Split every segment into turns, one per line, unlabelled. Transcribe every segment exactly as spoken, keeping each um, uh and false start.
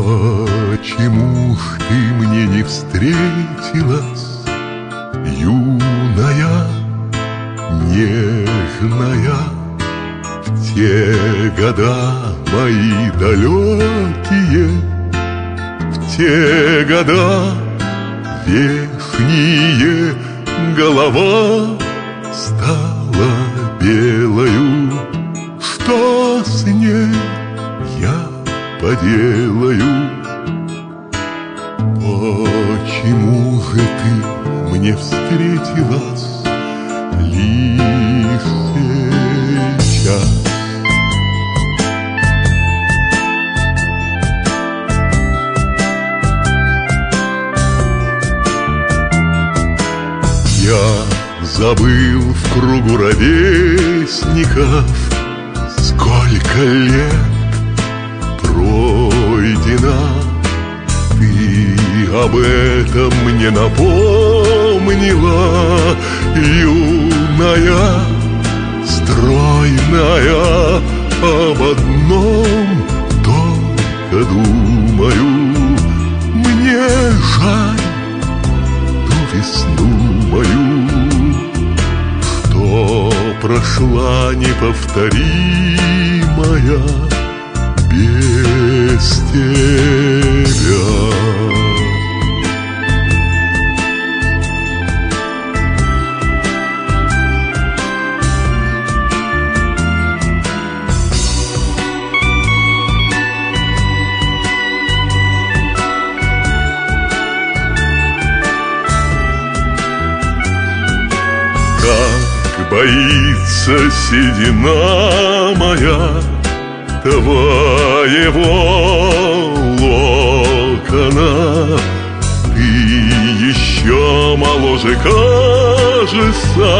Почему ж ты мне не встретилась, юная, нежная, в те года мои далекие, в те года вешние голова стала белою. Что с ней я поделаю? Почему же ты мне встретилась лишь сейчас? Я забыл в кругу ровесников, сколько лет пройдено. Ты об этом мне напомнила, юная, стройная. Об одном только думаю: мне жаль ту весну мою, что прошла неповторимая без тебя. Как боится седина моя твоего локона. Ты еще моложе кажется,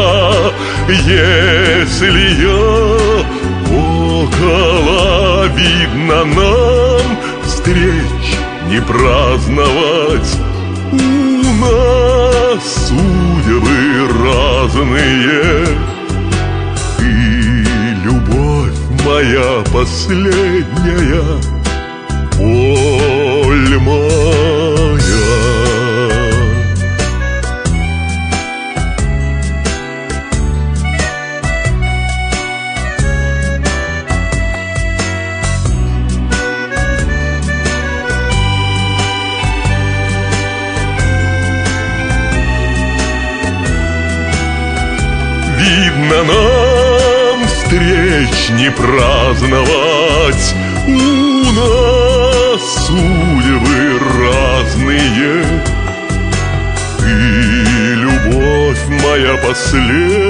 если я около. Видно, нам встреч не праздновать. У нас судьбы разные, и любовь моя последняя, боль моя. Видно, нам встреч не праздновать. У нас судьбы разные, и любовь моя последняя.